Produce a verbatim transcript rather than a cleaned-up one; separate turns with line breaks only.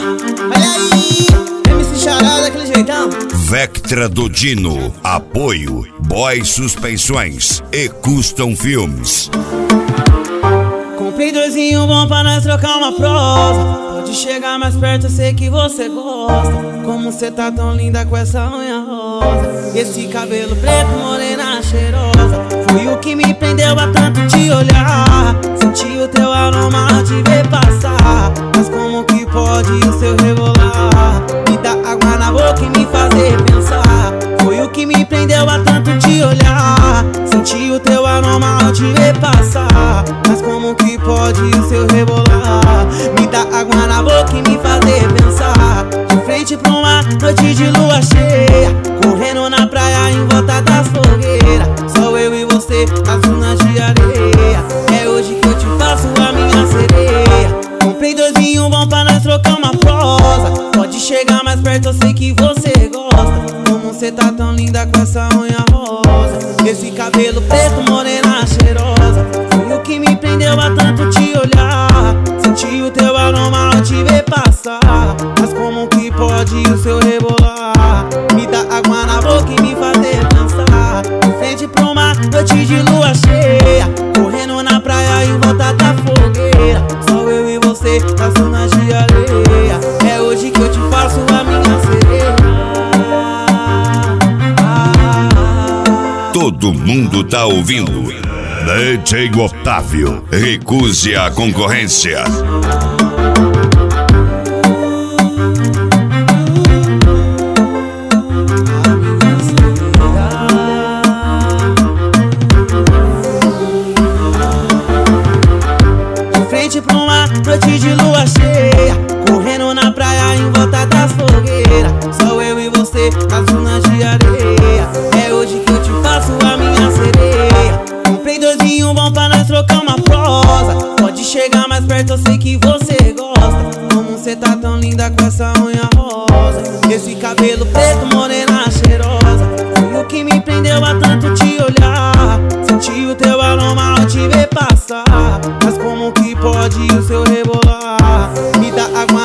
Olha aí, M C Charada daquele jeitão.
Vectra do Dino, apoio Boy Suspensões e Custom Filmes.
Comprei doisinho bom pra nós trocar uma prosa. Pode chegar mais perto, eu sei que você gosta. Como cê tá tão linda com essa unha rosa, esse cabelo preto, morena cheirosa. Foi o que me prendeu a tanto te olhar. Senti o teu aroma ao te ver passar. Mas como que pode o seu rebolar me dar água na boca e me fazer pensar? Foi o que me prendeu a tanto te olhar. Senti o teu aroma ao te ver passar. Mas como que pode o seu rebolar me dar água na boca e me fazer pensar? De frente pra uma noite de lua cheia, correndo na praia em volta das fogueiras. Só eu e você nas dunas de areia. É hoje que eu te faço a minha sereia. Comprei dois vinhos bons pra nós trocar uma prosa. Pode chegar mais perto, eu sei que você gosta. Como cê tá tão linda com essa unha rosa, esse cabelo preto, morena cheirosa. Foi o que me prendeu a tanto te olhar. Senti o teu aroma ao te ver passar. Mas como que pode o seu rebolar me dar água na boca e me fazer pensar? De frente pra uma noite de lua cheia, correndo na praia em volta da fogueira. Só eu e você nas dunas de areia. É hoje que eu te faço a minha sereia.
Todo mundo tá ouvindo. D J Otávio, recuse a concorrência.
De frente pra uma noite de lua cheia, correndo na praia em volta das fogueiras. Só eu e você nas dunas de areia. É hoje que eu te faço a minha sereia. Comprei dois vinhos bons pra nós trocar uma prosa. Pode chegar mais perto, eu sei que você gosta. Como cê tá tão linda com essa unha rosa, esse cabelo preto, morena cheirosa. Foi o que me prendeu a tanto te olhar. Senti o teu aroma ao te ver passar. Mas como que pode o seu rebolar me dar água